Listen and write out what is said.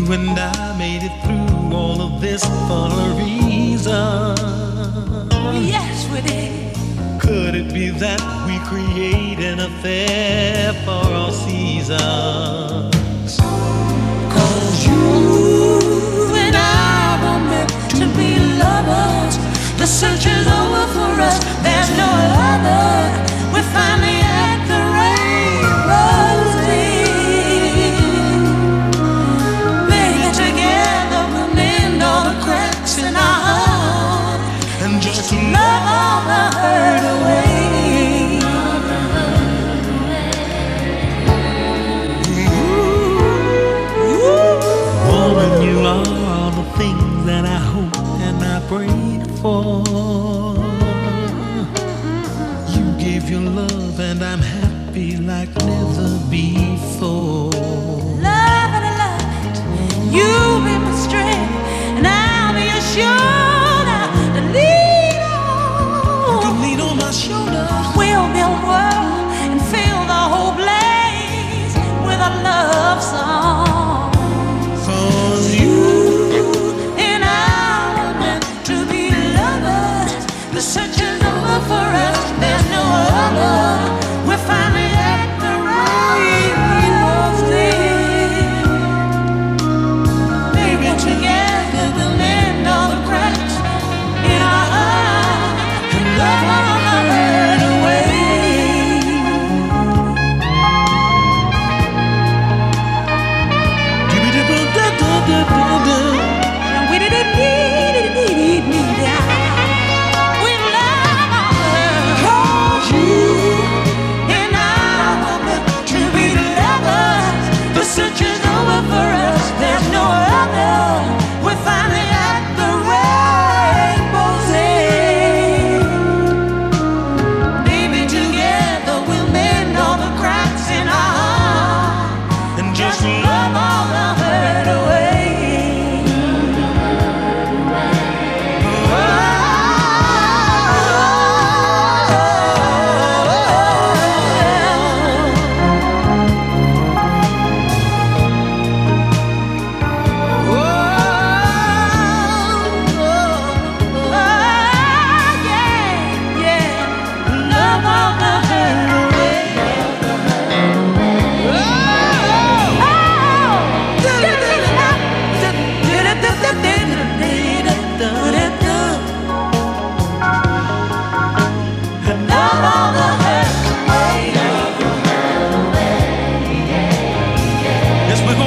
and I made it through all of this for a reason. Yes, we did. Could it be that we create an affair for all seasons? 'Cause you and I were meant to be lovers. The search is over for us. There's no other. We finally at the rainbow's end. Baby, together we'll mend all the cracks in our heart And just love all the hurt away. Woman, you are all the things that I hope and I prayed for. You gave your love and I'm happy like never before. Love and light, you be my strength, and I'll be your shoulder to lean on. You can lean on my shoulder. We'll build a world and fill the whole place with a love song. 'Cause you And I were meant to be lovers. The search is over for us. There's no other. We're finally at the rainbow's end. Baby, together we'll mend all the cracks in our heart and love all the hurt away. And we didn't need that. We love all the hurt. 'Cause you and I were meant to be lovers. The search is over for us. There's no other. We're finally at the rainbow's end. Baby, together we'll mend all the cracks in our heart and just love all the hurt away. Yes, we're gonna